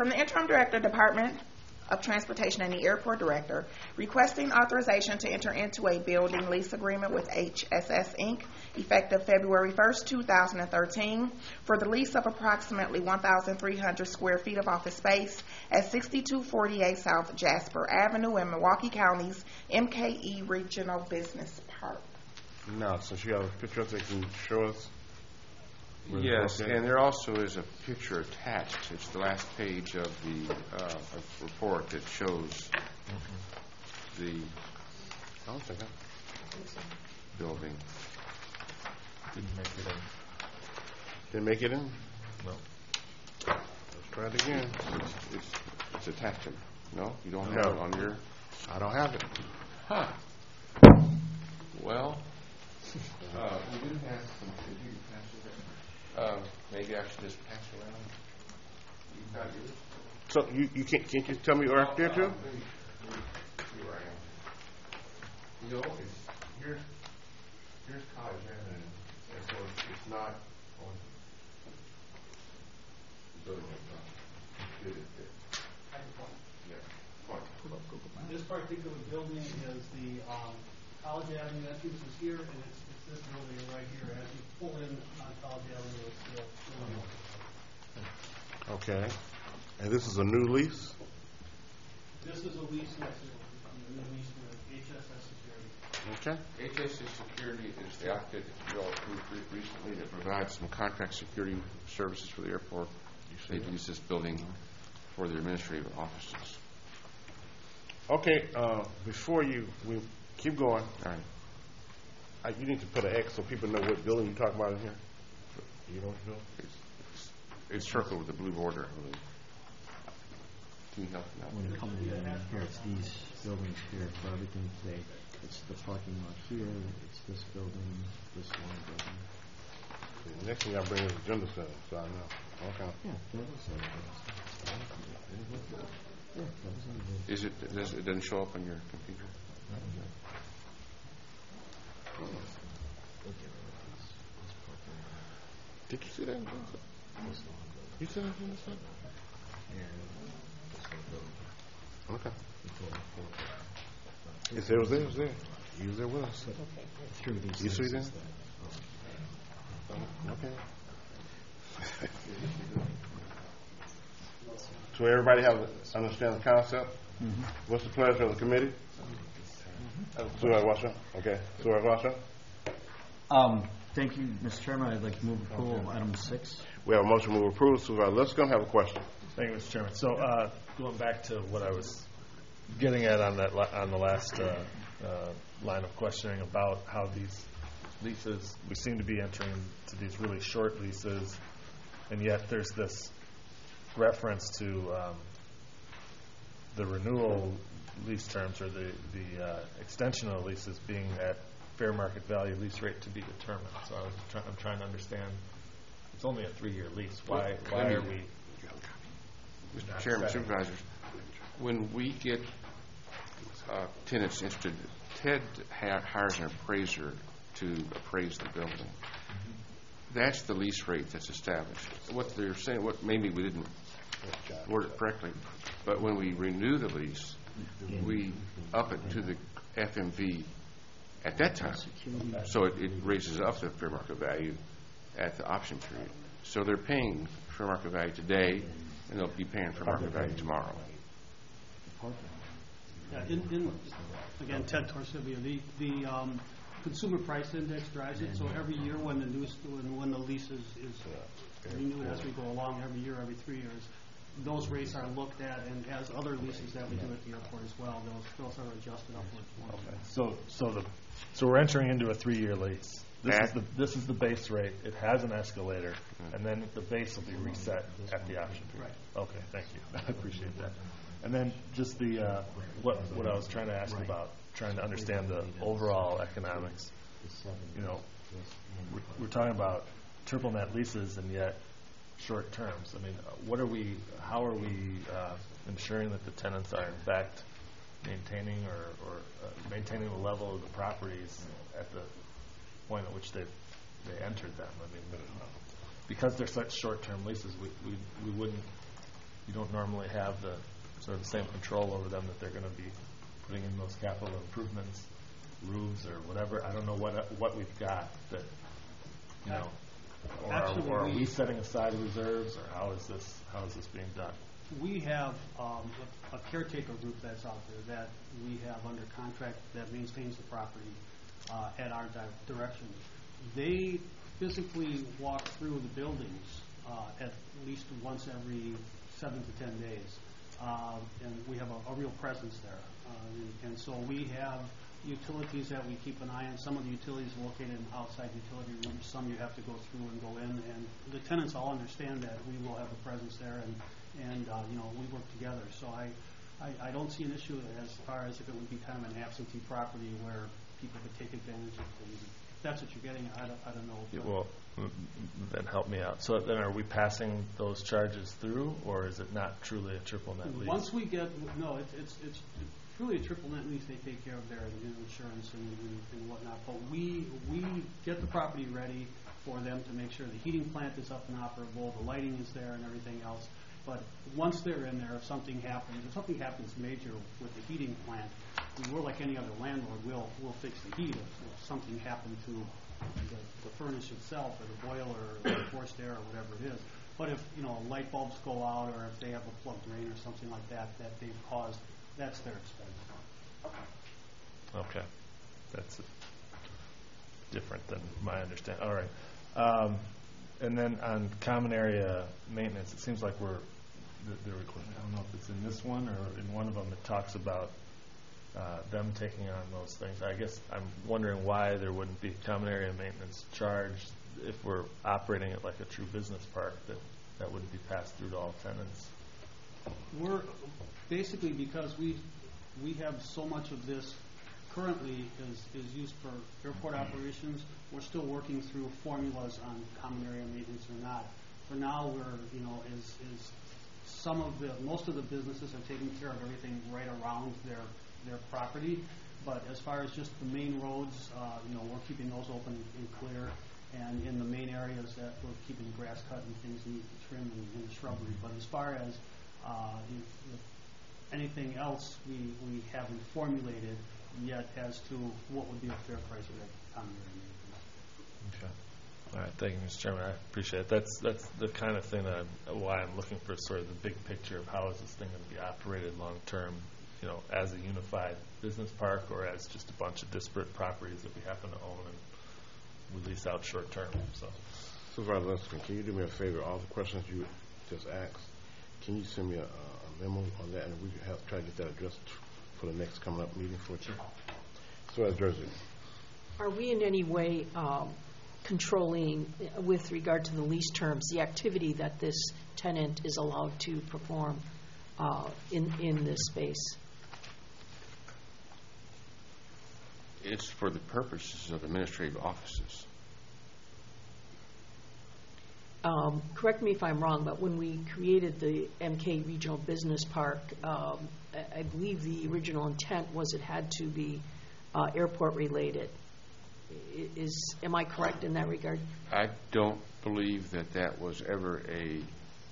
From the Interim Director, Department of Transportation and the Airport Director, requesting authorization to enter into a building lease agreement with HSS Inc. effective February 1st, 2013 for the lease of approximately 1,300 square feet of office space at 6248 South Jasper Avenue in Milwaukee County's MKE Regional Business Park. Now, since you have a picture up there, can you show us? Yes, and there also is a picture attached. It's the last page of the report that shows the building. Didn't make it in. Didn't make it in? No. Let's try it again. It's attached. No? You don't have it on your... I don't have it. Huh. Well, we do have some... Did you pass it around? Maybe I should just pass it around. You got yours? So you can't you tell me right there too? Here I am. You know, here's College Avenue, and so it's not on the building. This particular building is the College Avenue entrance is here, and it's this building right here. As you pull in on College Avenue, it's still Okay. And this is a new lease? This is a lease, yes, a new lease with HSS Security. Okay. HSS Security is the outfit that you all approved recently that provides some contract security services for the airport. They use this building for their administrative offices. Okay, before we keep going, All right. you need to put an X so people know what building you're talking about in here. You know what you're doing? It's circled with a blue border, I believe. Can you help me out? When you come in here, it's these buildings here for everything today. It's the parking lot here, it's this building, this one building. The next thing I bring is agenda setting, so I know. Okay. Yeah, that was Is it? It doesn't show up on your computer? Did you see that? You see that in the set? Okay. It was there. It was there. He was there with us. through these. You see that? things. Okay. So everybody understand the concept? Mm-hmm. What's the pleasure of the committee? Supervisor Washoe? Okay. Supervisor Washoe? Thank you, Mr. Chairman. I'd like to move approval of item 6. We have a motion to move approval. Supervisor Lipscomb have a question. Thank you, Mr. Chairman. So going back to what I was getting at on the last line of questioning about how these leases, we seem to be entering to these really short leases, and yet there's this reference to the renewal lease terms or the extension of the leases being at fair market value lease rate to be determined. So I'm trying to understand. It's only a 3-year lease. Why are we? Mr. Chairman, supervisors, when we get tenants interested, Ted hires an appraiser to appraise the building. That's the lease rate that's established. What they're saying, maybe we didn't word it correctly, but when we renew the lease, we up it to the FMV at that time. So it raises up the fair market value at the option period. So they're paying fair market value today, and they'll be paying fair market value tomorrow. Yeah, again, Ted Torsivia, the consumer price index drives it. So every year when the lease is renewed as we go along, every year, every 3 years, those rates are looked at, and as other leases that we do at the airport as well, those are adjusted upwards. Okay. So we're entering into a 3-year lease. This is the base rate. It has an escalator, and then the base will be reset at the option period. Right. Okay, thank you. I appreciate that. And then just the what I was trying to ask about, trying to understand the overall economics. You know, we're talking about triple net leases and yet short terms. I mean, how are we ensuring that the tenants are in fact maintaining or maintaining the level of the properties at the point at which they entered them? I mean, because they're such short-term leases, we wouldn't you don't normally have the sort of the same control over them that they're going to be putting in those capital improvements, roofs or whatever. I don't know what we've got that, you know, or are we setting aside reserves, or how is this being done? We have a caretaker group that's out there that we have under contract that maintains the property at our direction. They physically walk through the buildings at least once every 7 to 10 days, and we have a real presence there. And so we have utilities that we keep an eye on. Some of the utilities are located in outside utility rooms. Some you have to go through and go in. And the tenants all understand that we will have a presence there, and you know, we work together. So I don't see an issue as far as if it would be kind of an absentee property where people could take advantage of things. If that's what you're getting at, I don't know. Yeah, well, then help me out. So then are we passing those charges through, or is it not truly a triple net lease? Once we get, no, it's truly a triple net lease. They take care of their insurance and whatnot. But we get the property ready for them to make sure the heating plant is up and operable, the lighting is there, and everything else. But once they're in there, if something happens major with the heating plant, we're like any other landlord. We'll fix the heat if something happened to the furnace itself, or the boiler, or the forced air, or whatever it is. But if, you know, light bulbs go out, or if they have a plugged drain or something like that they've caused, that's their expense. Okay, that's different than my understanding. All right. And then on common area maintenance, it seems like I don't know if it's in this one or in one of them, it talks about them taking on those things. I guess I'm wondering why there wouldn't be common area maintenance charged if we're operating it like a true business park, that wouldn't be passed through to all tenants. We're basically, because we have so much of this currently is used for airport operations. We're still working through formulas on common area maintenance or not. For now, we're, you know, most of the businesses are taking care of everything right around their property. But as far as just the main roads, you know, we're keeping those open and clear. And in the main areas that we're keeping the grass cut and things neat and trim and the shrubbery. But as far as anything else, we haven't formulated yet as to what would be a fair price for that common area maintenance. Okay. All right. Thank you, Mr. Chairman. I appreciate it. That's the kind of thing why I'm looking for sort of the big picture of how is this thing going to be operated long term, you know, as a unified business park or as just a bunch of disparate properties that we happen to own and we lease out short term. So, Supervisor Linscomb, can you do me a favor? All the questions you just asked, can you send me a memo on that, and we can try to get that addressed for the next coming up meeting for you? So, as Jersey. Are we in any way controlling, with regard to the lease terms, the activity that this tenant is allowed to perform in this space? It's for the purposes of administrative offices. Correct me if I'm wrong, but when we created the MK Regional Business Park, I believe the original intent was it had to be airport related. Am I correct in that regard? I don't believe that was ever a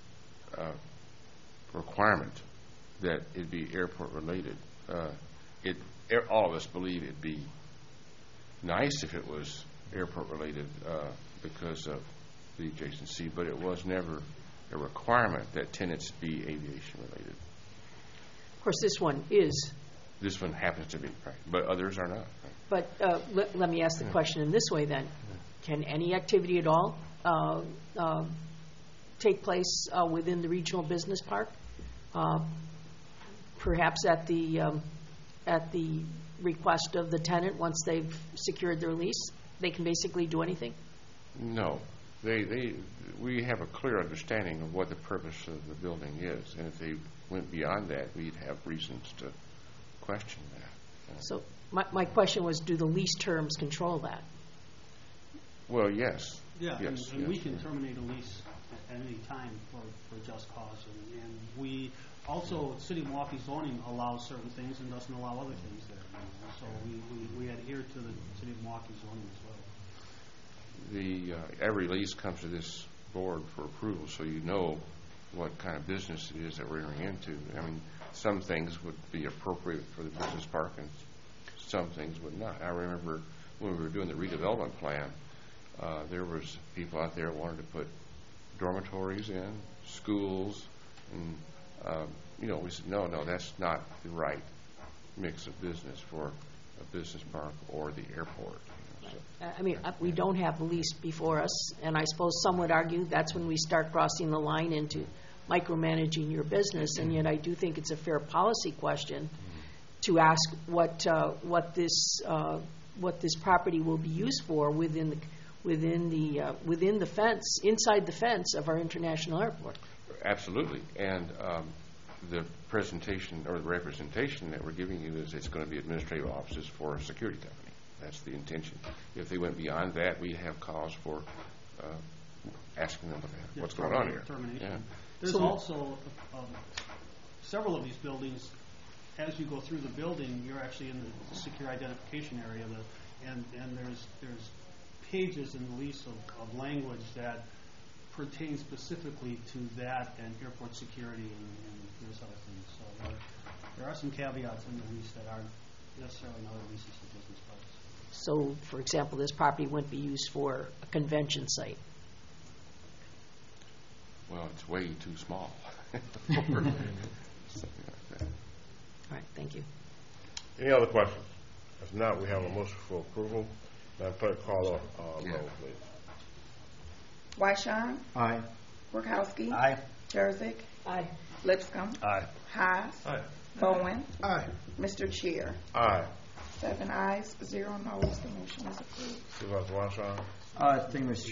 requirement that it be airport related. All of us believe it'd be nice if it was airport related because of the adjacency, but it was never a requirement that tenants be aviation related. Of course, this one is. This one happens to be, right, but others are not. Right? But let me ask the question in this way then. Can any activity at all take place within the regional business park? Perhaps at the request of the tenant once they've secured their lease? They can basically do anything? No. We have a clear understanding of what the purpose of the building is, and if they went beyond that, we'd have reasons to question that. So my question was, do the lease terms control that? Well, yes. Yeah, yes, and yes, we can terminate a lease at any time for just cause. And we also, City of Milwaukee zoning allows certain things and doesn't allow other things there. So we adhere to the City of Milwaukee zoning as well. Every lease comes to this board for approval, so you know what kind of business it is that we're entering into. I mean, some things would be appropriate for the business park and some things would not. I remember when we were doing the redevelopment plan, there was people out there that wanted to put dormitories in, schools, and we said, no, that's not the right mix of business for a business park or the airport. I mean, we don't have the lease before us, and I suppose some would argue that's when we start crossing the line into micromanaging your business, and yet I do think it's a fair policy question to ask what this property will be used for within the fence, inside the fence of our international airport. Absolutely, and the presentation or the representation that we're giving you is it's going to be administrative offices for a security company. That's the intention. If they went beyond that, we have cause for asking them what's going on here. Yeah. There's also several of these buildings. As you go through the building, you're actually in the secure identification area, and there's pages in the lease of language that pertain specifically to that and airport security and those other things. So there are some caveats in the lease that aren't necessarily in other leases of business parks. So, for example, this property wouldn't be used for a convention site. Well, it's way too small. Something like that. All right, thank you. Any other questions? If not, we have a motion for approval. Madam Clerk, call roll, please. Wyshawn. Aye. Workowski. Aye. Jurassic. Aye. Lipscomb. Aye. Haas. Aye. Bowen. Aye. Mr. Chair. Aye. 7 ayes, 0 noes. The motion is approved. Supervisor Washington. Thing, Mr.